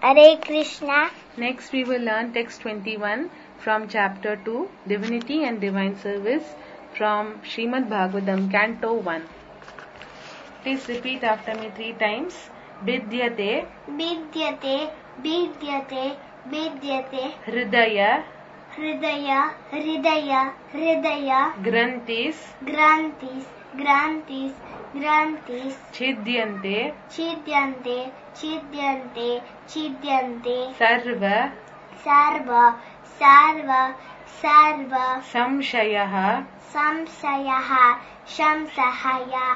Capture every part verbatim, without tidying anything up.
Hare Krishna. Next we will learn text twenty-one from chapter two, Divinity and Divine Service, from Srimad Bhagavatam, Canto one. Please repeat after me three times. Vidyate, Vidyate, Vidyate, Vidyate. Hridaya, Hridaya, Hridaya, Hridaya. Grantis, Grantis, Grantis, Grantis. Chidyante, Chidyante, Chidyante, Chidyante. Sarva, Sarva, Sarva, Sarva. Samshayaha, Samsayaha, Shamsahaya,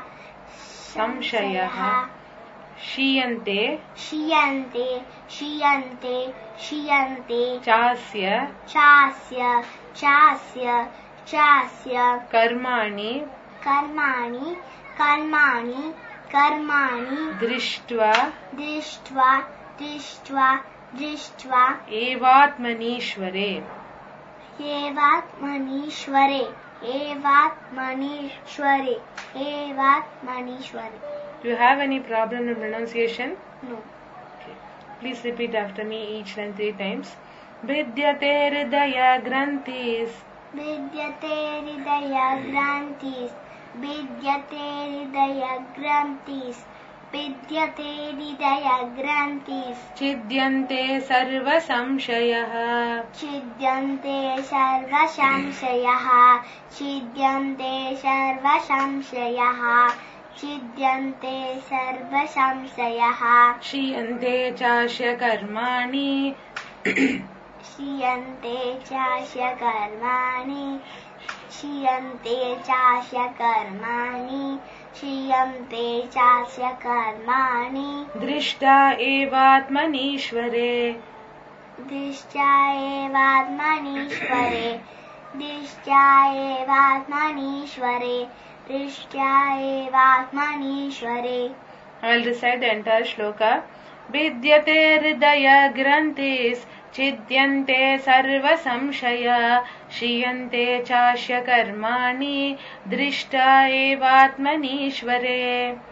Samshayaha, Shiyante, Shiyante, Shiyante, Shiyante. Chasya, Chasya, Chasya, Chasya. Karmani, Karmani, Karmani, Karmani. Drishtva, Drishtva, Drishtva, Drishtva. Evatmanishvare. Evat Manishware, Evat Manishware, Evat Manishware. Do you have any problem in pronunciation? No. Okay. Please repeat after me each line three times. Vidyate hridaya grantis, Vidyate Hridaya Grantis, Vidyate Hridaya Grantis, Vidyate Hridaya Grantis. Chidyante sarva samshayaha, Chidyante Sarva Samshayaha, Chidyante Sarva Samshayaha, Chidyante Sarva Samshayaha. Shiyante chasya karmani, Shiyante Chasya Karmani, Shiyante Chasya Karmani, Shiyante Chasya Karmani. drishta evatmanishvare. Dishya Evatmanishvare, Dishya Evatmanishvare, Dishya Evatmanishvare. I will recite the entire shloka. Vidyate hridaya grantis, Chidyante sarva samshaya, Shiyante chasya karmani, Drishta evatmanishvare.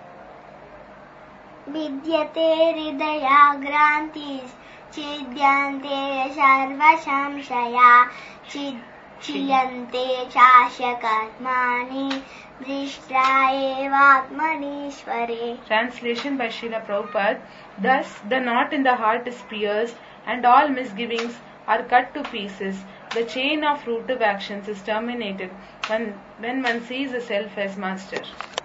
Vidyate Hridaya Grantis, Chidyante Sarva Samshaya, Chiyante Chasya Karmani, Drishta Evatmanishvare. Translation by Srila Prabhupada. Thus, the knot in the heart is pierced, and all misgivings are cut to pieces. The chain of fruitive actions is terminated when, when one sees the self as master.